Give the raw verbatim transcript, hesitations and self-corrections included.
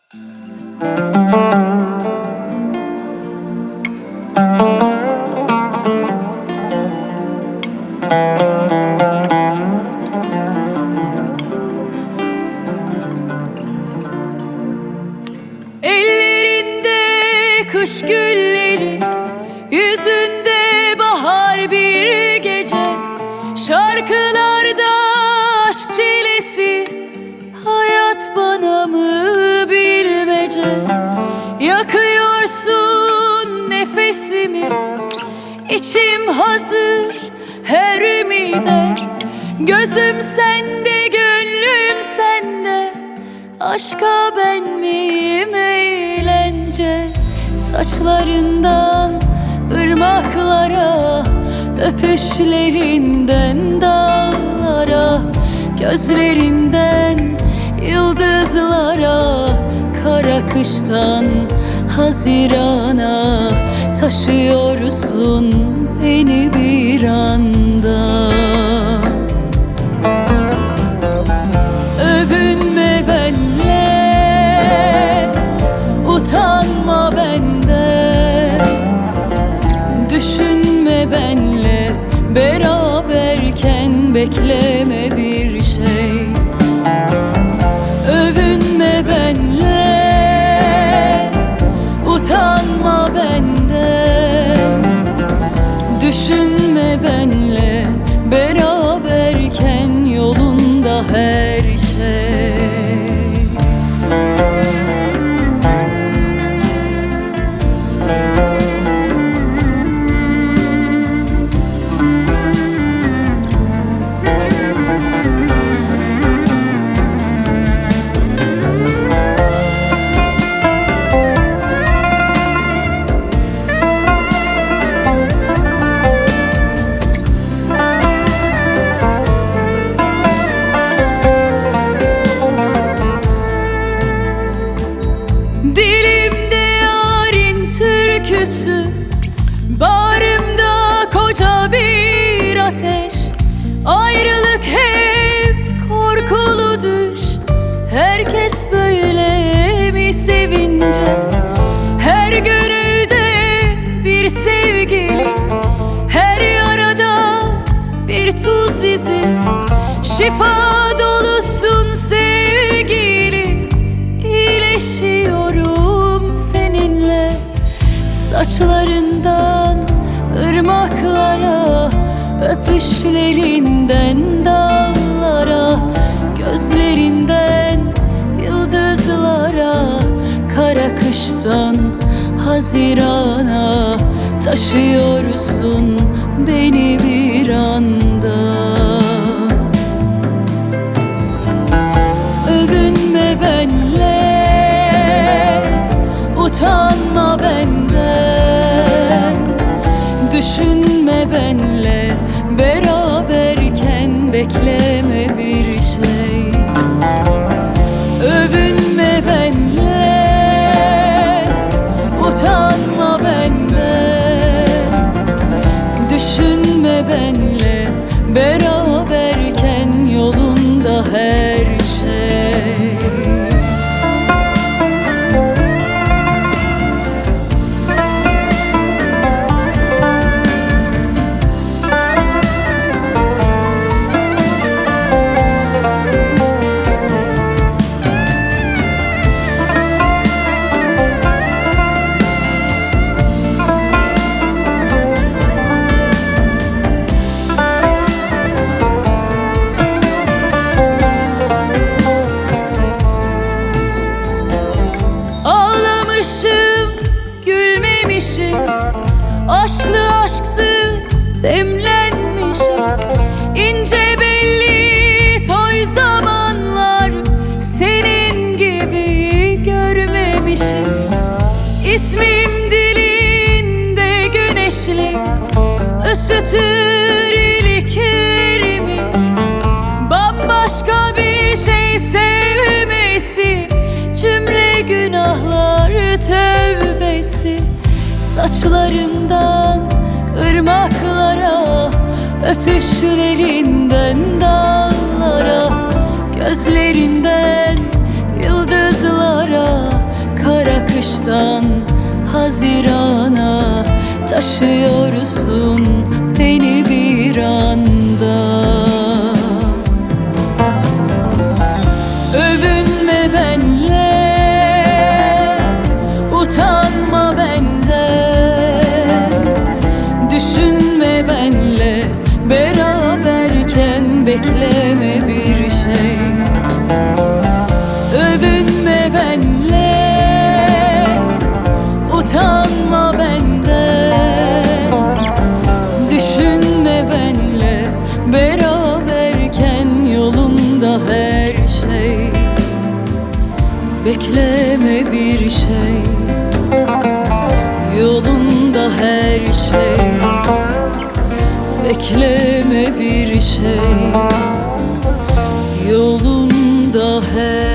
Ellerinde kış gülleri, yüzünde bahar bir gece, şarkılarda aşk çilesi, hayat bana mı bilmece? Yakıyorsun nefesimi, içim hazır her ümide. Gözüm sende, gönlüm sende, aşka ben miyim eğlence? Saçlarından ırmaklara, öpüşlerinden dağlara, gözlerinden yıldızlara, kara kıştan hazirana taşıyorsun beni bir anda. Övünme benle, utanma benden, düşünme benle, beraberken bekleme bir şey. Övünme benle, utanma benden, düşünme benle, beraberken yolunda her şey. Dilimde yarın türküsü, bağrımda koca bir ateş. Ayrılık hep korkulu düş, herkes böyle mi sevince? Her gönülde bir sevgili, her yarada bir tuz izi. Şifa dolusun sevgili, iyileşiyorum seninle. Saçlarından ırmaklara, öpüşlerinden dağlara, gözlerinden yıldızlara, kara kıştan hazirana taşıyorsun beni bir anda. Övünme benle, utanma benden, düşünme benle, beraberken bekleme bir şey. Övünme benle, utanma benden, düşünme benle, beraberken yolunda her şey. Ağlamışım, gülmemişim, aşklı aşksız demlenmişim. İnce belli toy zamanlar, senin gibi görmemişim. İsmim dilinde güneşli, ısıtır iliklerimi. Bambaşka bir şey sevmesi, cümle günahlar tövbesi. Saçlarından ırmaklara, öpüşlerinden dağlara, gözlerinden yıldızlara, kıştan Hazirana taşıyorsun beni bir anda. Övünme benle, utanma benden, düşünme benle, beraberken bekleme bir şey. Övünme benle, utanma benden, düşünme benle, beraberken yolunda her şey. Bekleme bir şey, yolunda her şey. Bekleme bir şey, yolunda her